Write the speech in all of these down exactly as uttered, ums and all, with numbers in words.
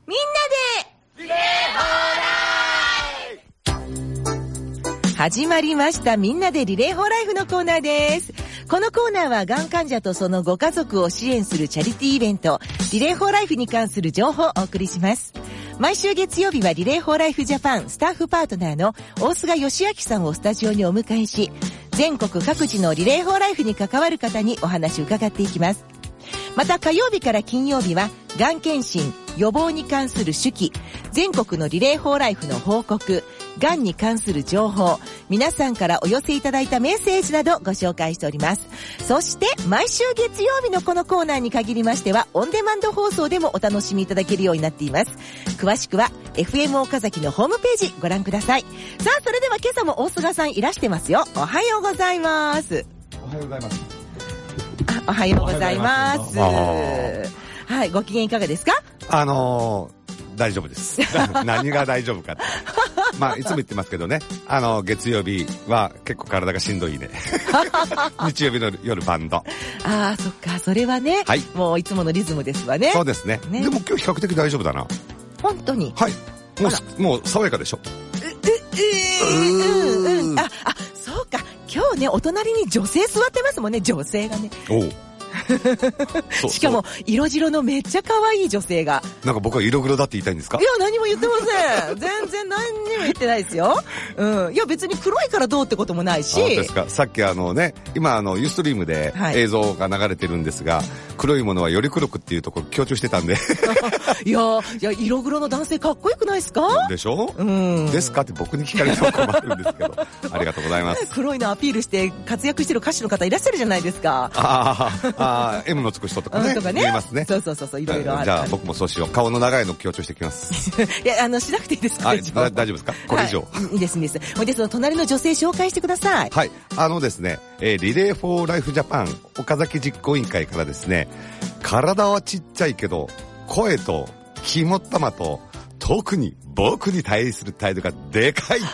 みんなでリレー放題。始まりました。みんなでリレーフォーライフのコーナーです。このコーナーはがん患者とそのご家族を支援するチャリティーイベントリレーフォーライフに関する情報をお送りします。毎週月曜日はリレーフォーライフジャパンスタッフパートナーの大菅義明さんをスタジオにお迎えし、全国各地のリレーフォーライフに関わる方にお話を伺っていきます。また火曜日から金曜日はがん検診、予防に関する手記、全国のリレーフォーライフの報告、がんに関する情報、皆さんからお寄せいただいたメッセージなどご紹介しております。そして毎週月曜日のこのコーナーに限りましてはオンデマンド放送でもお楽しみいただけるようになっています。詳しくは エフエム 岡崎のホームページご覧ください。さあ、それでは今朝も大菅さんいらしてますよ。おはようございます。 おはようございます。 おはようございます。はい、ご機嫌いかがですか？ あのー、大丈夫です。何が大丈夫かって。まあ、いつも言ってますけどね、あの、月曜日は結構体がしんどいね。日曜日の夜バンド。 ああ、そっか、それはね、はい、もういつものリズムですわね。 そうですね。ね、でも今日比較的大丈夫だな。 本当に？ はい。もう、もう爽やかでしょ。 え、え、うん、うん。あ、あ、そうか。今日ね、お隣に女性座ってますもんね、女性がね。おう。そうしかも色白のめっちゃ可愛い女性が。 なんか僕は色黒だって言いたいんですか？ いや、何も言ってません。全然何にも言ってないですよ。うん。いや、別に黒いからどうってこともないし。 そうですか。さっきあのね、今あのユーストリームで映像が流れてるんですが、はい、黒いものはより黒くっていうところ強調してたんで。 いや、いや、色黒の男性かっこよくないですか？ でしょ？うん。ですかって僕に聞かれても困るんですけど。ありがとうございます。 黒いのアピールして活躍してる歌手の方いらっしゃるじゃないですか。 ああ。あー M のつく人とかね、うん、とかね、言いますね。 そうそうそうそう、いろいろある。 じゃあ僕もそうしよう。顔の長いの強調してきます。 いや、あのしなくていいですか？ 大丈夫ですか？これ以上、はい、 いいですいいです。ほいでその隣の女性紹介してください。 はい、あのですね、えー、リレーフォーライフジャパン岡崎実行委員会からですね、体はちっちゃいけど声と肝っ玉と特に僕に対する態度がでかい。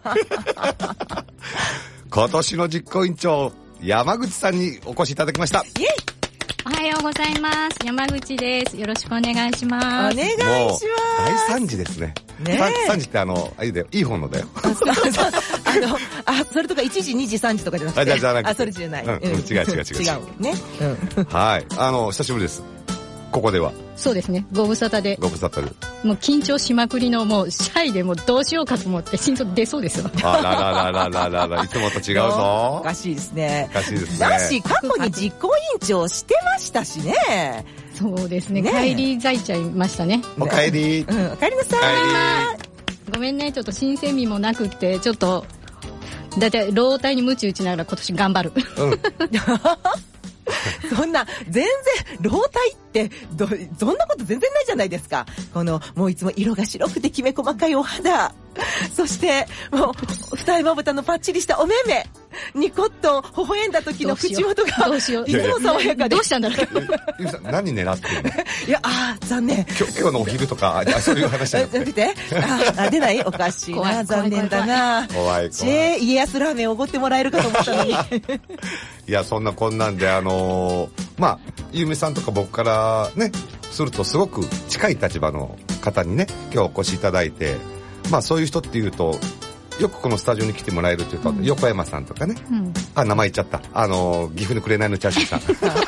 今年の実行委員長山口さんにお越しいただきました。イエイ。 おはようございます。山口です。よろしくお願いします。 お願いします。 大惨事ですね。ねえ。惨事ってあの、あれだよ、いい方のだよ。 あの、あ、それとかいちじ、にじ、さんじとかじゃなくて。 あ、じゃなくて。 あ、それじゃない。 うん、違う違う違う。違うね。 うん。はい。あの、久しぶりです。ここでは。 そうですね。ご無沙汰で。 ご無沙汰で。 もう緊張しまくりのもうシャイでもうどうしようかと思って心臓出そうですよ。 あららららららら、いつもと違うぞ。 おかしいですね。 おかしいですね。 だし、過去に実行委員長してましたしね。 そうですね。ね、帰り咲いちゃいましたね。 お帰り。 うん、お帰りなさい。 ごめんね、ちょっと新鮮味もなくって、ちょっと、だいたい老体に鞭打ちながら今年頑張る。うん。 そんな全然老体ってどそんなこと全然ないじゃないですか。このもういつも色が白くてきめ細かいお肌、そしてもう二重まぶたのパッチリしたお目目、ニコッと微笑んだ時の口元がどうしよういつも爽やかで。 どうしたんだろう。 ゆうさん何狙ってるの？ いや、あー残念。 今日今日のお昼とかあそういう話じゃなくて。 見て、あ出ないおかしいな、残念だな。 怖い怖い。家康ラーメンおごってもらえるかと思ったのに。 いや、そんなこんなんで、あのー、まあ、ゆうめさんとか僕からね、するとすごく近い立場の方にね、今日お越しいただいて、まあそういう人っていうと、よくこのスタジオに来てもらえるというと、うん、横山さんとかね、うん、あ、名前言っちゃった。あのー、岐阜の紅のチャーシュ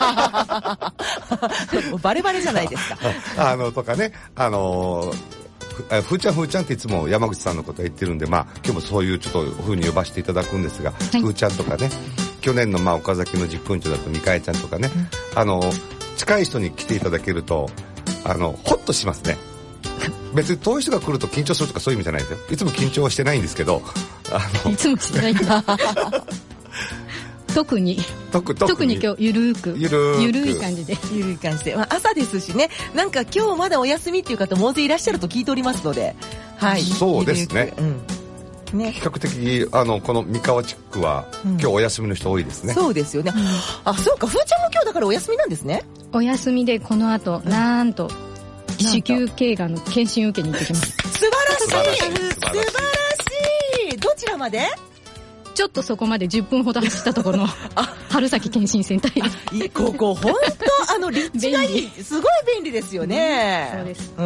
ーさん。もうバレバレじゃないですか。 あの、とかね、あのー、ふーちゃんふーちゃんっていつも山口さんのこと言ってるんで、まあ今日もそういうちょっと風に呼ばせていただくんですが、はい、ふーちゃんとかね、去年のまあ岡崎の実行委員長だとみかえちゃんとかね、うん、あの近い人に来ていただけるとあのホッとしますね。別に遠い人が来ると緊張するとかそういう意味じゃないですよ。いつも緊張はしてないんですけど、あのいつもしてないんだ。特に特特に今日ゆるーくゆるーくゆるい感じでゆるい感じで、まあ、朝ですしね、なんか今日まだお休みっていう方も大勢いらっしゃると聞いておりますので、はい、 そうですね。うんね、比較的あのこの三河地区は、うん、今日お休みの人多いですね。 そうですよね。うん、あ、そうか、ふーちゃんも今日だからお休みなんですね。 お休みでこの後、うん、なんと子宮頸がんの検診受けに行ってきます。 素晴らしい。素晴らしい。どちらまで？ ちょっとそこまでじゅっぷんほど走ったところの。 あ春先検診センターいいここ本当あの立地がいい、すごい便利ですよね、 うん、そうです、 うん、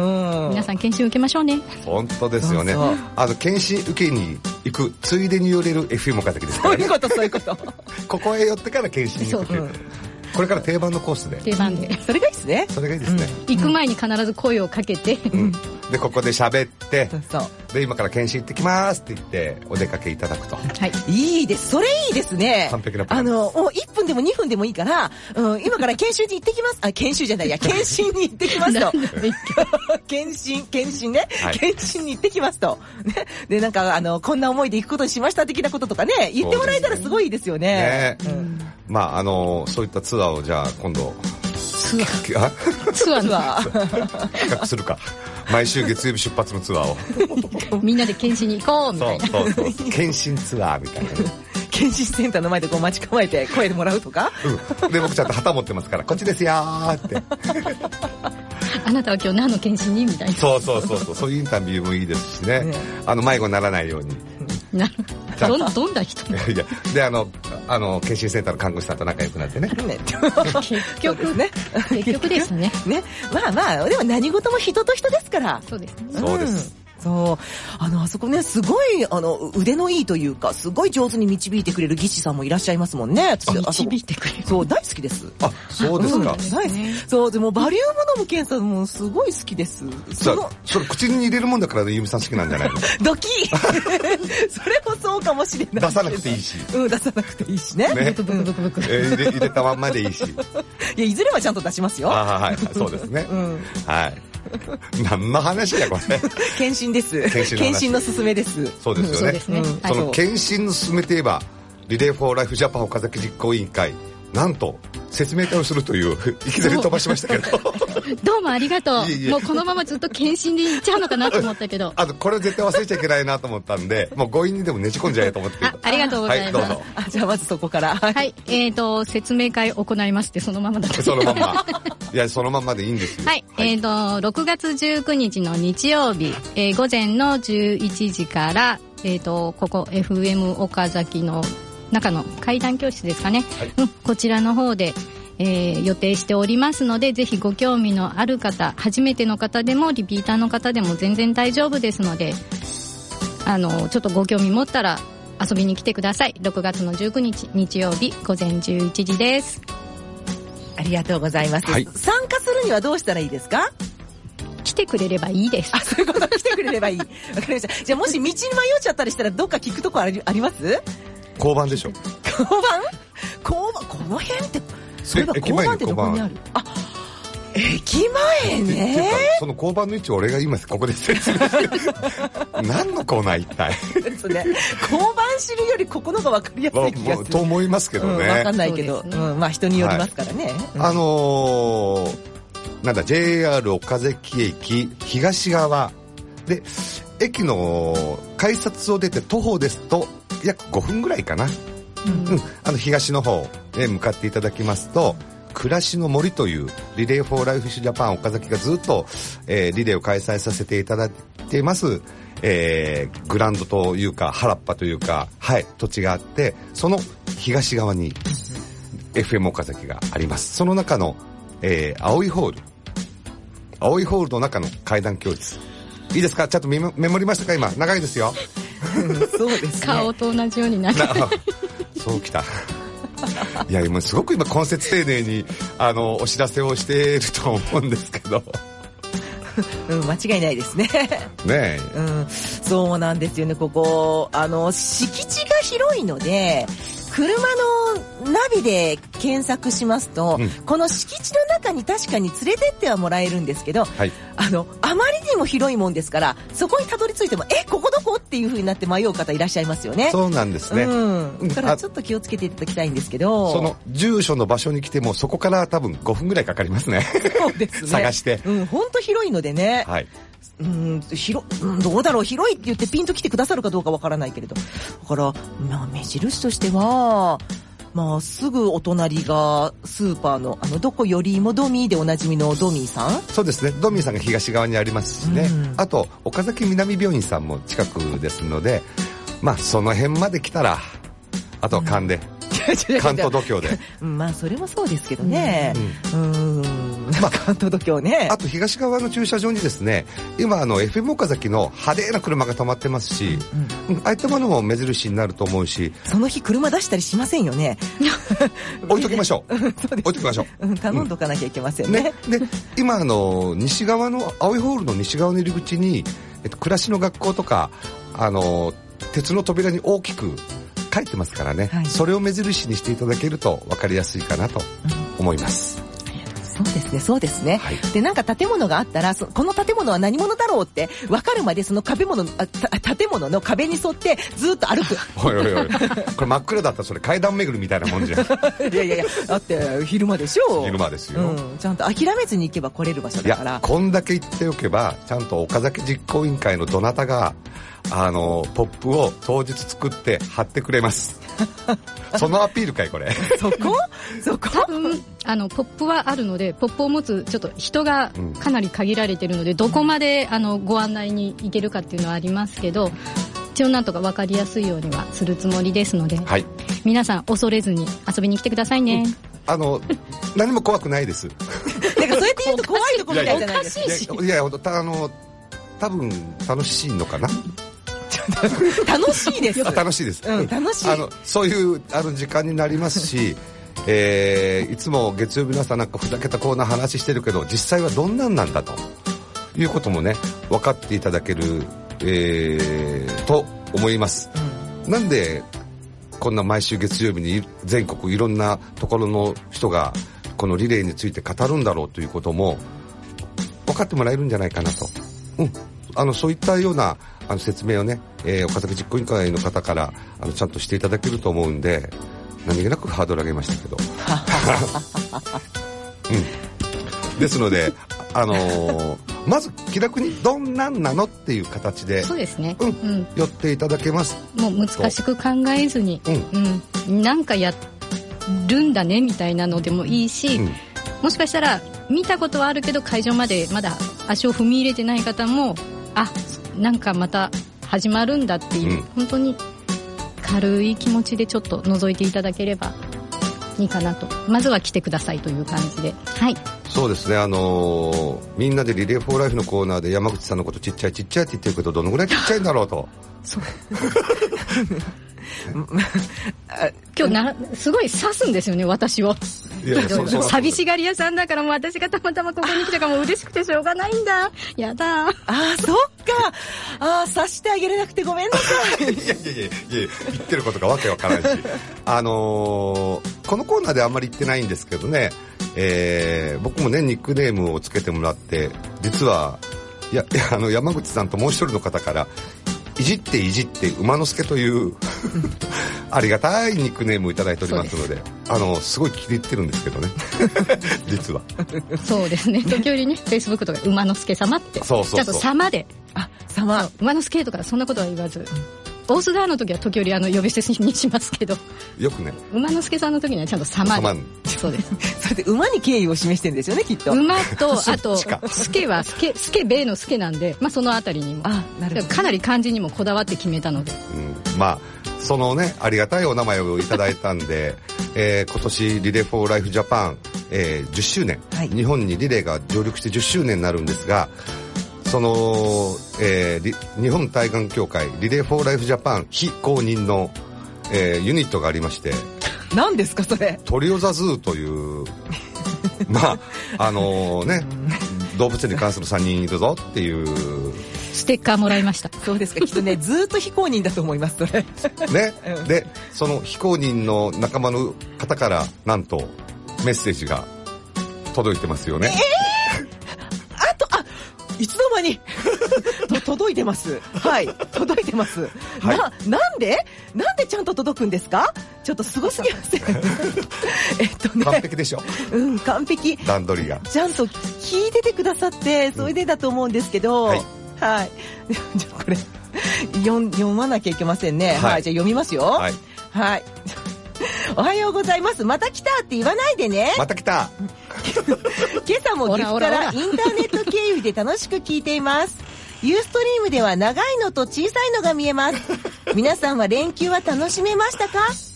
皆さん検診受けましょうね。 本当ですよね。 そうそう、 あの検診受けに行くついでに寄れる エフエム 岡崎ですからね。 そういうことそういうことここへ寄ってから検診に行くという、うん、これから定番のコースで定番でそれがいいですね。 それがいいですね、 うん、行く前に必ず声をかけて、 うん、でここで喋ってそうで今から検診行ってきますって言ってお出かけいただくと、はい、いいです。それいいですね。 完璧なプラン。 あのもういっぷんでもにふんでもいいから、うん、今から研修に行ってきますあ研修じゃないや検診に行ってきますと検診検診ね、はい、検診に行ってきますと、ね、でなんかあのこんな思いで行くことにしました的なこととかね言ってもらえたらすごいいいですよね。 ね、うん、まああのそういったツアーをじゃあ今度ツアーツアー企画するか毎週月曜日出発のツアーをみんなで検診に行こうみたいな。 そうそうそう検診ツアーみたいな、ね、 検診センターの前でこう待ち構えて声でもらうとか、 うん、で僕ちゃんと旗持ってますからこっちですよーってあなたは今日何の検診にみたいな。 そうそうそうそうそういうインタビューもいいですしね、ね、あの迷子にならないようになるどんどんな人いやであのあの検診センターの看護師さんと仲良くなってね結局ね結局ですねね、まあまあでも何事も人と人ですから。 そうですね、 うん、そうです。 そうあのあそこねすごいあの腕のいいというかすごい上手に導いてくれる技師さんもいらっしゃいますもんね。 導いてくれる。 そう大好きです。 あそうですか、うん、 大好き。そうでもバリウム飲む検査もすごい好きです。 そのそれ口に入れるもんだからゆみさん好きなんじゃないのドキそれもそうかもしれない。 出さなくていいし、 うん出さなくていいしね、ねブクブクブクブク、 えー、入, れ入れたまんまでいいしいやいずれはちゃんと出しますよ。 あはいそうですね、うん、はい何の話やこれ検診です。検診の検診の勧めです。 そうですよね、うん、そうですね、うん、その検診の勧めといえばリレーフォーライフジャパン岡崎実行委員会なんと説明会をするといういきなり飛ばしましたけどどうもありがとう。いえいえもうこのままずっと検診で行っちゃうのかなと思ったけどあとこれ絶対忘れちゃいけないなと思ったんでもう強引にでもねじ込んじゃえと思ってあ, ありがとうございます、はい、どうぞ。 あじゃあまずそこからはいえーと説明会行いますってそのままだったそのまんまいやそのまんまでいいんですよ。 はい、はい、えーとろくがつじゅうくにちの日曜日、えー、午前のじゅういちじからえーとここ エフエム 岡崎の中の階段教室ですかね、はい、うん、こちらの方で、えー、予定しておりますのでぜひご興味のある方初めての方でもリピーターの方でも全然大丈夫ですのであのちょっとご興味持ったら遊びに来てください。ろくがつのじゅうくにち日曜日午前じゅういちじです。 ありがとうございます、はい、参加するにはどうしたらいいですか？ 来てくれればいいです。 あ、そういうこと来てくれればいいわかりました。じゃあもし道に迷っちゃったりしたらどっか聞くとこあり、あります？ 交番でしょ。 交番？交番、この辺ってそういえば交番ってどこにある？あ、駅前ね。 その交番の位置を俺が今ここで説明して何のコーナー一体ですね。交番知るよりここのが分かりやすい気がすると思いますけどね、うん、 分かんないけど、ね、うん、まあ人によりますからね、はい、 うん、あのー、なんだ ジェイアール 岡崎駅東側で駅の改札を出て徒歩ですと約ごふんぐらいかな、うんうん、あの東の方へ向かっていただきますと暮らしの森というリレーフォーライフジャパン岡崎がずっと、えー、リレーを開催させていただいています、えー、グラウンドというか原っぱというか、はい、土地があってその東側に エフエム 岡崎があります。その中の、えー、青いホール青いホールの中の階段教室いいですか？ちゃんとメモ、メモりましたか？今長いですよそうですね。 顔と同じようになるそうきたいやもうすごく今根節丁寧にあのお知らせをしていると思うんですけどうん、間違いないですねねえ、 うん、そうなんですよね。ここあの敷地が広いので車のナビで検索しますと、うん、この敷地の中に確かに連れてってはもらえるんですけど、はい、あのあまりにも広いもんですからそこにたどり着いてもえここどこっていう風になって迷う方いらっしゃいますよね。 そうなんですね、 うん、だからちょっと気をつけていただきたいんですけどその住所の場所に来てもそこから多分ごふんぐらいかかりますねそうですね探して、 うん、ほんと広いのでね、はい、うん、広、うん、どうだろう広いって言ってピンと来てくださるかどうかわからないけれどだから、まあ、目印としてはまあ、すぐお隣がスーパーのあのどこよりもドミーでおなじみのドミーさん。 そうですね、ドミーさんが東側にありますしね、うん、あと岡崎南病院さんも近くですのでまあその辺まで来たらあとは勘で、 関東度胸で。 まあそれもそうですけどね。うん。うーんまあ、 関東度胸ね。 あと東側の駐車場にですね、今あの エフエム 岡崎の派手な車が止まってますし、うんうん、ああいったものも目印になると思うし、 その日車出したりしませんよね。 置いときましょう。 そうです。 置いときましょう。 うん、頼んどかなきゃいけませんね。 ねで今あの西側の青いホールの西側の入り口に、えっと、暮らしの学校とかあの鉄の扉に大きく書いてますからね、はい、それを目印にしていただけると分かりやすいかなと思います。 そうですね、そうですね。 はい、 で、なんか建物があったら、この建物は何者だろうって分かるまで、その壁物、あた建物の壁に沿ってずっと歩く。 おいおいおい、これ真っ暗だったらそれ階段巡りみたいなもんじゃん。 いやいやいや、だって昼間でしょ。 昼間ですよ、 うん。ちゃんと諦めずに行けば来れる場所だから。 いや、こんだけ言っておけば、ちゃんと岡崎実行委員会のどなたが、あのポップを当日作って貼ってくれます。そのアピールかいこれ。 そこそこ多分あのポップはあるので、ポップを持つちょっと人がかなり限られているので、うん、どこまであのご案内に行けるかっていうのはありますけど、一応なんとか分かりやすいようにはするつもりですので、はい、皆さん恐れずに遊びに来てくださいね。うん、 あの何も怖くないです。 なんかそうやって言うと怖いとこみたいじゃないですか。 いやいや、いやあの多分楽しいのかな。 楽しいです。 楽しいです。 うん、楽しい。 あのそういうあの時間になりますし、えー、いつも月曜日の朝なんかふざけたコーナー話してるけど、実際はどんなんなんだということもね分かっていただける、えー、と思います。うん、なんでこんな毎週月曜日に全国いろんなところの人がこのリレーについて語るんだろうということも分かってもらえるんじゃないかなと。うん、あのそういったようなあの説明をね、えー、岡崎実行委員会の方からあのちゃんとしていただけると思うんで、何気なくハードル上げましたけど、うん、ですので、あのー、まず気楽にどんなんなのっていう形で、 そうですね、 うんうん、寄っていただけます。 もう難しく考えずに、うんうん、なんかやるんだねみたいなのでもいいし、うん、もしかしたら見たことはあるけど会場までまだ足を踏み入れてない方も、あ、なんかまた始まるんだっていう、うん、本当に軽い気持ちでちょっと覗いていただければいいかなと。まずは来てくださいという感じで、はい。 そうですね、あのー、みんなでリレーフォーライフのコーナーで山口さんのことちっちゃいちっちゃいって言ってるけど、どのぐらいちっちゃいんだろうと。 そう今日なすごい刺すんですよね、私を。 いやいや、そそ寂しがり屋さんだから、もう私がたまたまここに来たからもう嬉しくてしょうがないんだ。やだ。 ああ、そっか。ああ、刺してあげれなくてごめんなさい。 いやいやいやいや、言ってることがわけわからないし、あのー、このコーナーであんまり言ってないんですけどね、えー、僕もねニックネームをつけてもらって、実はいやいや、あの山口さんともう一人の方からいじっていじって馬之助というありがたいニックネームをいただいておりますので、であのすごい気に入ってるんですけどね実はそうですね、時折ねフェイスブックとか馬之助様ってそうそうそう、 ちゃんと様で、 あ、様、 馬之助とかそんなことは言わず、大須川の時は時折あの呼び捨てにしますけど、 よくね、 馬之助さんの時にはちゃんと様で、そうですそれで馬に敬意を示してるんですよね、きっと。 馬とあと助は助助米の助なんで、まあ、そのあたりにも、あ、なるほど、かなり漢字にもこだわって決めたので、 うん、まあそのねありがたいお名前をいただいたんで、えー、今年リレーフォーライフジャパン、えー、じゅっしゅうねん、はい、日本にリレーが上陸してじゅっしゅうねんになるんですが、その、えー、日本対岸協会リレーフォーライフジャパン非公認の、えー、ユニットがありまして、 何ですかそれ。 トリオザズーというまああのー、ね動物園に関するさんにんいるぞっていうステッカーもらいました。 そうですか、きっとねずっと非公認だと思いますそれね、うん、でその非公認の仲間の方からなんとメッセージが届いてますよね。 えーあと、あ、いつの間に届いてます。はい、届いてます。はい、な、なんでなんでちゃんと届くんですか。ちょっとすごすぎませんえっとね、 完璧でしょ。 うん、完璧。 段取りがちゃんと聞いててくださって、それでだと思うんですけど、うん、はい、はい、じゃあこれ読, 読まなきゃいけませんね。はい、はい、じゃあ読みますよ。はい、はい、おはようございます。また来たって言わないでね。 また来た今朝も岐阜からインターネット経由で楽しく聞いています。ユーストリームでは長いのと小さいのが見えます。皆さんは連休は楽しめましたか？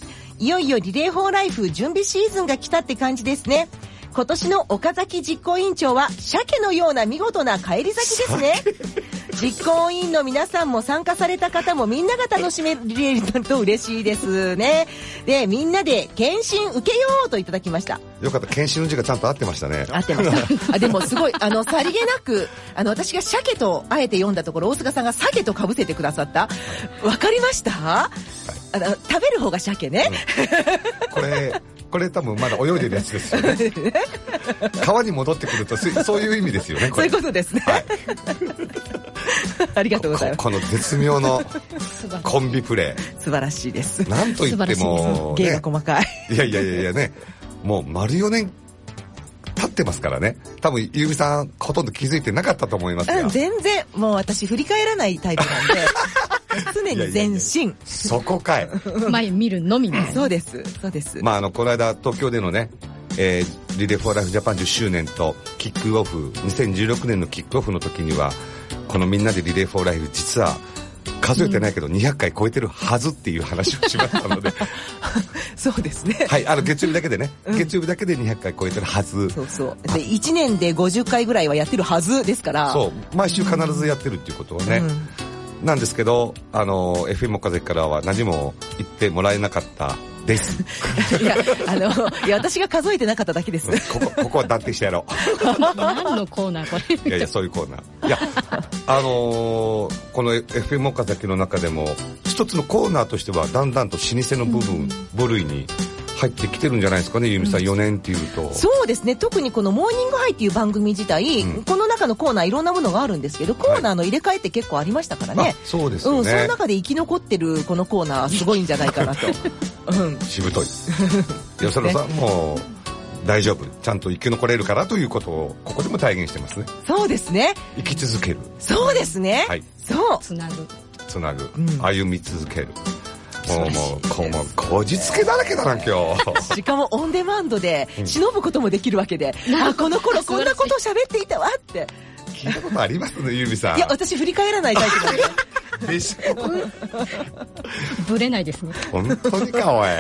いよいよリレーフォーライフ準備シーズンが来たって感じですね。今年の岡崎実行委員長は鮭のような見事な返り咲きですね。実行委員の皆さんも参加された方もみんなが楽しめると嬉しいですね。で、みんなで検診受けようといただきました。 よかった、検診の字がちゃんと合ってましたね。 合ってましたあでもすごいあのさりげなくあの私が鮭とあえて読んだところ、大塚さんが鮭と被せてくださった。わかりました、はい、あの食べる方が鮭ね、 うん、これこれ多分まだ泳いでるやつですよね。川に戻ってくるとそういう意味ですよね。 そういうことですね、はい、ありがとうございます。 こ, この絶妙のコンビプレー素晴らしいです。 なんといっても、 芸が細かい、 いやいやいやいやね、もう丸よねん経ってますからね。多分ゆうみさんほとんど気づいてなかったと思いますが、 うん、全然もう私振り返らないタイプなんで常に前進。いやいやいやそこかい。 前見るのみね。 そうですそうです。 まああのこの間東京でのね、えー、リレーフォーライフジャパンじゅっしゅうねんとキックオフにせんじゅうろくねんのキックオフの時にはこのみんなでリレーフォーライフ実は数えてないけどにひゃっかい超えてるはずっていう話をしましたのでそうですね、 はい、あの月曜日だけでね、うん、月曜日だけでにひゃっかい超えてるはず。 そうそうでいちねんでごじゅっかいぐらいはやってるはずですから。 そう毎週必ずやってるっていうことはね、うん、なんですけどあの エフエム 岡崎からは何も言ってもらえなかったですいやあのいや私が数えてなかっただけです。 ここここは断定してやろう何のコーナーこれ。 いやいやそういうコーナー。いやあのー、この エフエム 岡崎の中でも一つのコーナーとしてはだんだんと老舗の部分、うん、部類に入ってきてるんじゃないですかね、ゆみさん、うん、よねんっていうと。 そうですね、特にこのモーニングハイっていう番組自体、うん、この中のコーナーいろんなものがあるんですけど、コーナーの入れ替えって結構ありましたからね、はい、 そうですよね、 うん、その中で生き残ってるこのコーナーすごいんじゃないかなと、うん、 しぶといよそろさんも大丈夫、ちゃんと生き残れるからということをここでも体現してますね。 そうですね、 生き続ける。 そうですね、はい、そうつなぐつなぐ、うん、歩み続ける。もうもうこうこじつけだらけだな今日しかもオンデマンドで忍ぶこともできるわけで、うん、あこの頃こんなことを喋っていたわって聞いたことありますね、ゆみさん。 いや私振り返らないタイプなんででしょぶれないですね本当にかおい、はい、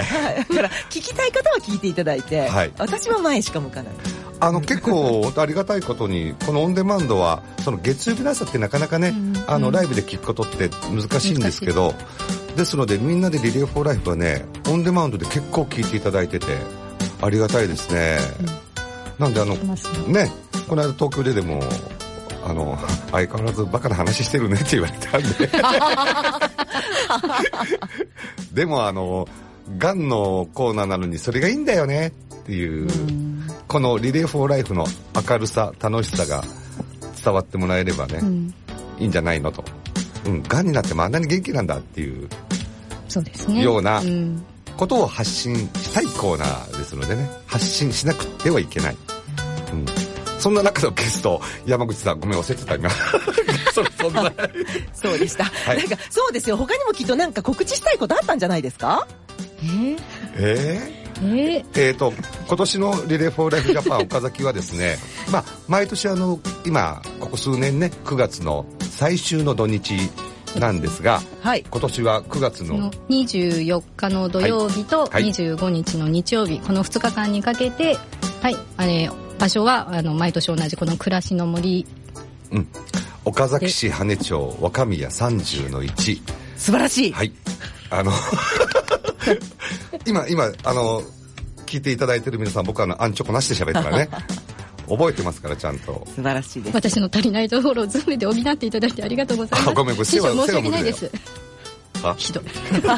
だから聞きたい方は聞いていただいて、はい、私は前しか向かない。 あの結構ありがたいことにこのオンデマンドはその月曜日の朝ってなかなかね、うん、あのライブで聞くことって難しいんですけど、ですのでみんなでリレーフォーライフはねオンデマンドで結構聞いていただいててありがたいですね、うん、なんであのねこの間東京ででもあの相変わらずバカな話してるねって言われたんででもあのガンのコーナーなのにそれがいいんだよねっていう、うんこのリレーフォーライフの明るさ楽しさが伝わってもらえればね、うん、いいんじゃないのと、うん、がんになってもあんなに元気なんだっていうそうですねようなことを発信したいコーナーですのでね、発信しなくてはいけない、うん、そんな中のゲスト山口さんごめん忘れてた今そ, そ, んなそうでした、はい、なんかそうですよ、他にもきっとなんか告知したいことあったんじゃないですか。 えー、 えーえーえー、と今年のリレーフォーライフジャパン岡崎はですね、まあ、毎年あの今ここ数年ねくがつの最終の土日なんですが、はい、今年はくがつのにじゅうよっかの土曜日とにじゅうごにちの日曜日、はいはい、このふつかかんにかけて、はい、あれ場所はあの毎年同じこの暮らしの森、 うん、岡崎市羽根町若宮さんじゅうのいち。 素晴らしい。 はい、あの今今あの聞いていただいてる皆さん僕はあのアンチョコなしで喋ったらね覚えてますからちゃんと。 素晴らしいです。 私の足りないところをズームで補っていただいてありがとうございます。 あごめん、師匠申し訳ないです。 あひどいね、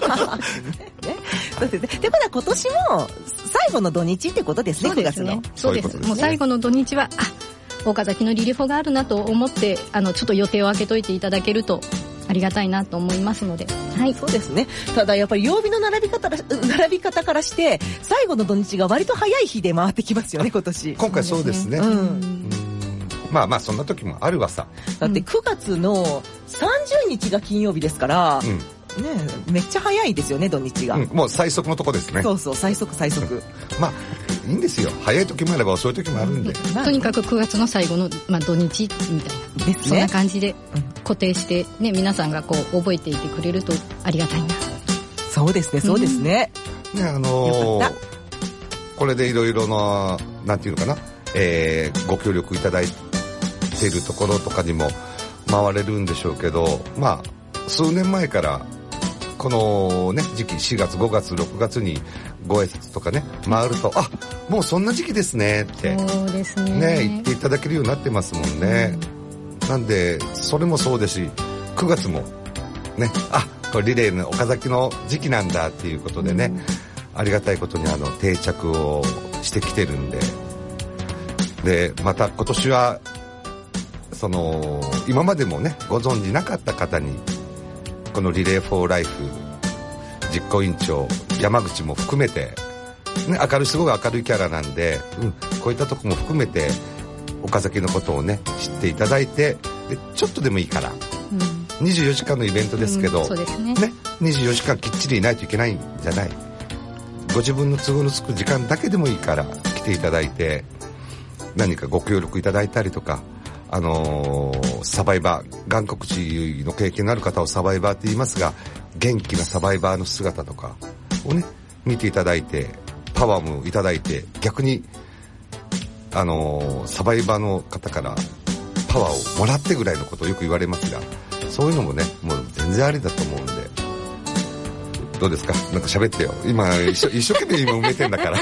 そうですね。でまだ今年も最後の土日ってことですね。 そうですね。そうです。もう最後の土日はあ岡崎のリレフォがあるなと思ってあのちょっと予定を空けといていただけるとありがたいなと思いますので、 はい、そうですね。ただやっぱり曜日の並び方ら並び方からして最後の土日が割と早い日で回ってきますよね今年。 今回そうですね。うんうん、まあまあそんな時もあるわさ。 だってくがつのさんじゅうにちが金曜日ですから、うんね、めっちゃ早いですよね土日が、 うん、もう最速のとこですね。 そうそう最速最速、うん、 まあいいんですよ。早い時もあれば遅い時もあるんで、 まあ、とにかくくがつの最後の、まあ、土日みたいなです、ね、そんな感じで固定して、ね、皆さんがこう覚えていてくれるとありがたいな。 そうですねそうですね、 うね、あのー、これでいろいろな、なんていうのかな、えー、ご協力いただいているところとかにも回れるんでしょうけど、まあ、数年前から、このね、時期、しがつ、ごがつ、ろくがつにご挨拶とかね、回ると、あ、もうそんな時期ですねって、 そうですね。 ね、言っていただけるようになってますもんね。うん、なんで、それもそうですし、くがつも、ね、あ、これリレーの岡崎の時期なんだっていうことでね、うん、ありがたいことにあの定着をしてきてるんで、で、また今年は、その、今までもね、ご存知なかった方に、このリレーフォーライフ実行委員長、山口も含めて、ね、明るい、すごい明るいキャラなんで、うん、こういったとこも含めて、岡崎のことをね、知っていただいて、で、ちょっとでもいいから、うん、にじゅうよじかんのイベントですけど、うん、そうですね。ね、にじゅうよじかんきっちりいないといけないんじゃない。ご自分の都合のつく時間だけでもいいから来ていただいて、何かご協力いただいたりとか、あのー、サバイバー、がん告知の経験のある方をサバイバーって言いますが、元気なサバイバーの姿とかをね、見ていただいて、パワーもいただいて、逆に、あのー、サバイバーの方からパワーをもらってぐらいのことをよく言われますが、そういうのもね、もう全然ありだと思うんで、どうですか？なんか喋ってよ。今、一生、一生懸命今埋めてんだから。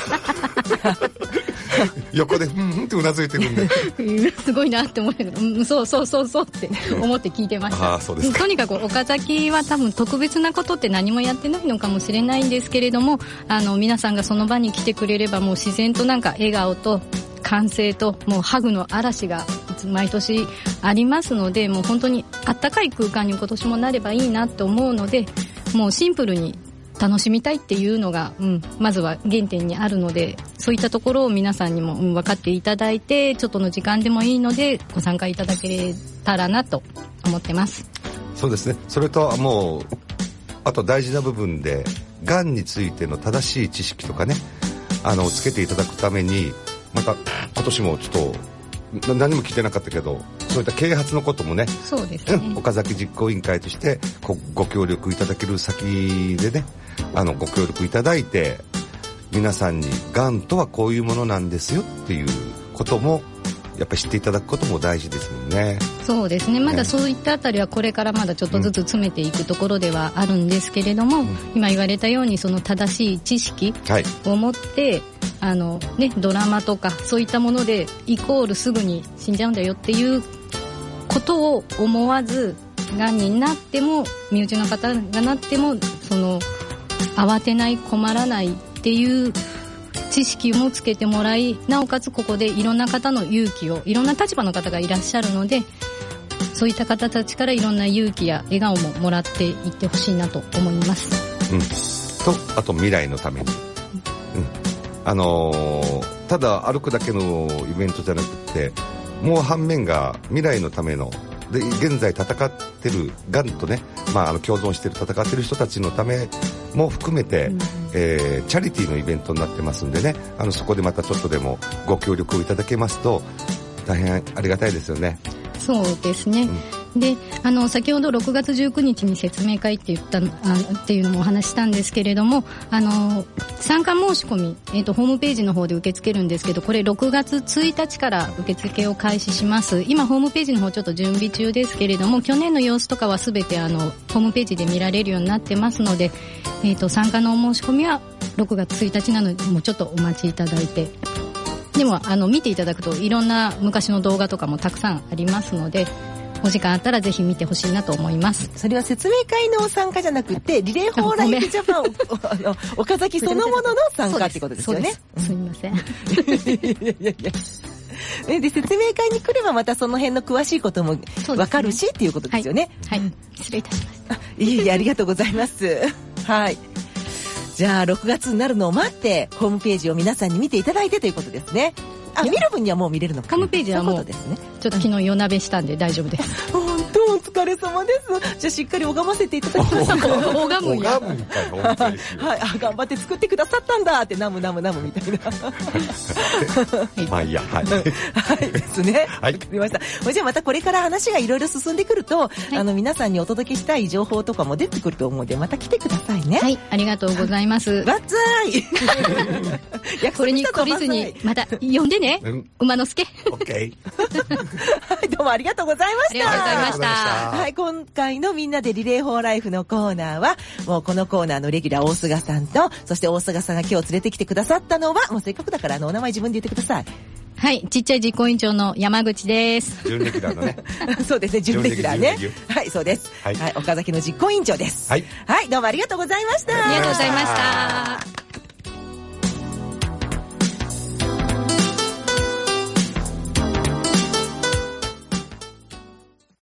横で、うんうんってうなずいてるんで。 すごいなって思うけど、うん、そうそうそうそうって思って聞いてました。 あ、そうですか。 とにかく岡崎は多分特別なことって何もやってないのかもしれないんですけれども、あの、皆さんがその場に来てくれればもう自然となんか笑顔と歓声ともうハグの嵐が毎年ありますので、もう本当にあったかい空間に今年もなればいいなと思うので、もうシンプルに楽しみたいっていうのが、うん、まずは原点にあるので、そういったところを皆さんにも、うん、分かっていただいて、ちょっとの時間でもいいのでご参加いただけたらなと思ってます。 そうですね。それともうあと大事な部分で、がんについての正しい知識とかね、あのつけていただくために、また今年もちょっと何も聞いてなかったけど、そういった啓発のこともね、 そうですね、 岡崎実行委員会としてご、ご協力いただける先でね、あのご協力いただいて、皆さんにがんとはこういうものなんですよっていうこともやっぱり知っていただくことも大事ですもんね。 そうですね。まだそういったあたりはこれからまだちょっとずつ詰めていくところではあるんですけれども、うん、今言われたようにその正しい知識を持って、はい、あのね、ドラマとかそういったものでイコールすぐに死んじゃうんだよっていうことを思わず、がんになっても身内の方がなってもその慌てない、困らないっていう知識もつけてもらい、なおかつここでいろんな方の勇気を、いろんな立場の方がいらっしゃるので、そういった方たちからいろんな勇気や笑顔ももらっていってほしいなと思います。 うん。と、あと未来のために。うん。あのー、ただ歩くだけのイベントじゃなくて、もう反面が未来のための、で現在戦ってるがんとね、まあ、あの共存してる戦ってる人たちのためも含めて、うん、えー、チャリティーのイベントになってますんでね、あのそこでまたちょっとでもご協力をいただけますと大変ありがたいですよね。 そうですね、うん、で、あの先ほどろくがつじゅうくにちに説明会って言ったあっていうのもお話したんですけれども、あの参加申し込み、えーと、ホームページの方で受け付けるんですけど、これろくがつついたちから受付を開始します。今ホームページの方ちょっと準備中ですけれども、去年の様子とかはすべてあのホームページで見られるようになってますので、えーと、参加のお申し込みはろくがつついたちなので、もうちょっとお待ちいただいて、でもあの見ていただくといろんな昔の動画とかもたくさんありますので、お時間あったらぜひ見てほしいなと思います。 それは説明会の参加じゃなくて、リレーフォーライフジャパン岡崎そのものの参加ってことですよね。 す, すみません。 いやいやいやで、説明会に来ればまたその辺の詳しいことも分かるし、ね、っていうことですよね。 はい、はい、失礼いたしました。 いえいえ、ありがとうございます。はい。じゃあろくがつになるのを待ってホームページを皆さんに見ていただいてということですね。あ、見る分にはもう見れるのか。 ホームページはもう、ですね、ちょっと昨日夜鍋したんで大丈夫です。 本当本当疲れ様です。じゃあしっかり拝ませていただきます。 拝むんや。 拝むみたいな、本当ですよ。 はい、あ、頑張って作ってくださったんだって、ナムナムナムみたいな。 まあいいや、はい。 はいですね。 はい。 わかりました。じゃあまたこれから話がいろいろ進んでくると、はい、あの皆さんにお届けしたい情報とかも出てくると思うので、また来てくださいね。 はい、ありがとうございます。 バッツアイこれに懲りずに、また呼んでね、うん、馬之助。 オッケー。 はい、どうもありがとうございました。 ありがとうございました。 はい、今回のみんなでリレーフォーライフのコーナーは、もうこのコーナーのレギュラー大菅さんと、そして大菅さんが今日連れてきてくださったのは、もうせっかくだからあのお名前自分で言ってください。 はい、ちっちゃい実行委員長の山口です。 準レギュラーのね。 そうですね、準レギュラーね。はい、そうです。はい、はい、岡崎の実行委員長です。はい。はい、どうもありがとうございました。 ありがとうございました。